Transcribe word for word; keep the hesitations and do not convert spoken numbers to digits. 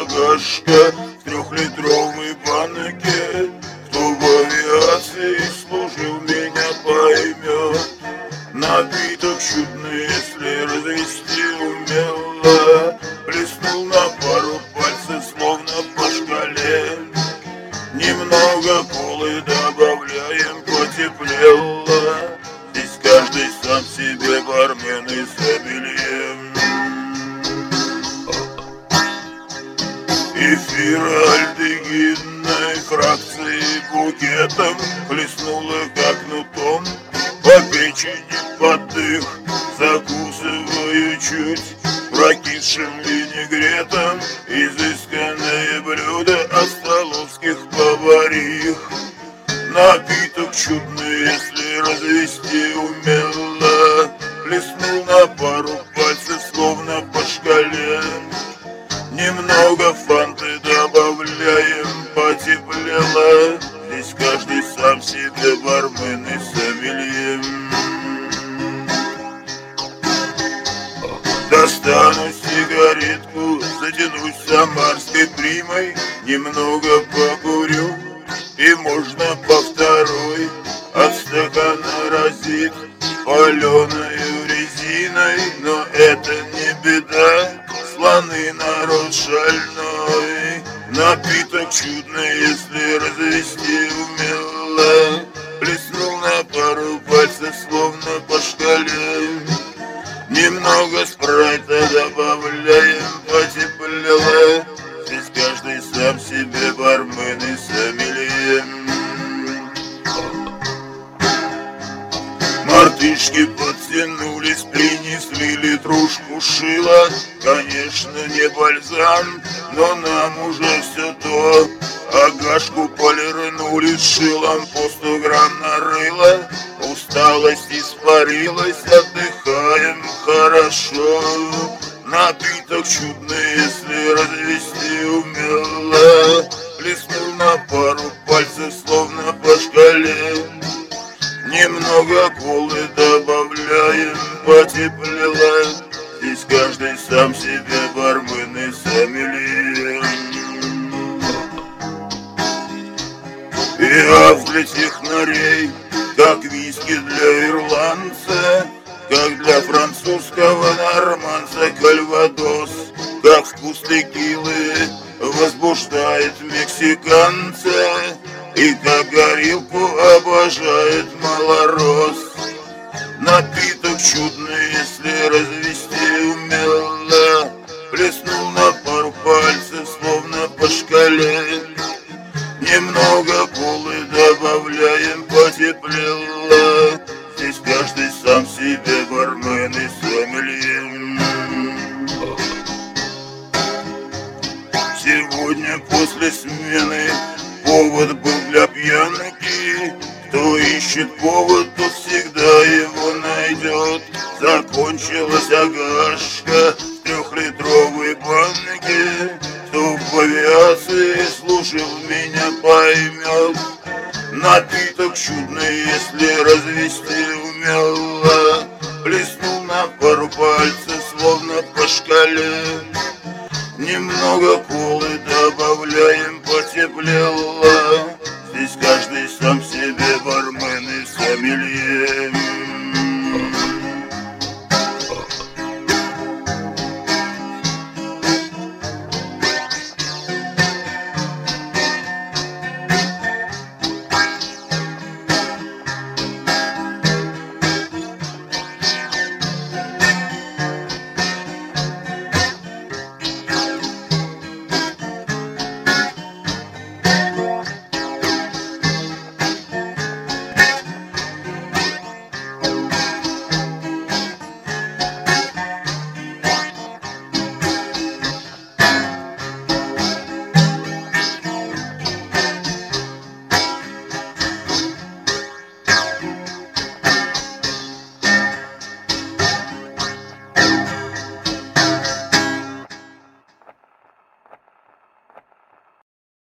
агашка в трехлитровой банке. Кто в авиации служил, меня поймет. Напиток чудный, если развести умело, плеснул на пару пальцев, словно по шкале. Немного колы добавляем, потеплело. Здесь каждый сам себе бармен и сомелье. Эфира альдегидной фракции букетом плеснула как кнутом по печени под дых, закусываю чуть прокисшим винегретом изысканное блюдо от столовских поварих. Напиток чудный, если развести умело, плеснул на пару пальцев, словно по шкале. Немного фанты добавляем, потеплело. Здесь каждый сам себе бармен и сомелье. Достану сигаретку, затянусь самарской примой, немного покурю, и можно по второй от стакана разит паленою резиной. Но это не беда, слоны народ шальной. Напиток чудный, если развести умело, плеснул на пару пальцев, словно по шкале. Немного спрайта добавляем, потеплело. Здесь каждый сам себе бармен и сомелье. Мартышки подтянулись, принесли литрушку шила. Конечно, не бальзам, но нам уже все то. Агашку полирнули шилом, по сто грамм нарыло. Усталость испарилась, отдыхаем хорошо. Напиток чудный, если развести умело, плеснул на пару пальцев, словно по шкале. Немного колы добавляем, потеплело. Здесь каждый сам себе бармен и сомелье. И для технарей, как виски для ирландца, как для французского норманца кальвадос, как вкус текилы возбуждает мексиканца, и как горилку обожает малорос. Напиток чудный, если развести умело, плеснул на пару пальцев, словно по шкале. Немного колы добавляем, потеплело. Здесь каждый сам себе бармен и сомелье. Сегодня после смены повод был для пьянки. Кто ищет повод, тот всегда его найдет. Закончилась агашка в трехлитровой банке. Кто в авиации служил, меня поймет. Напиток чудный, если развести умело, плеснул на пару пальцев, словно по шкале. Немного колы добавляем, потеплело. Здесь каждый сам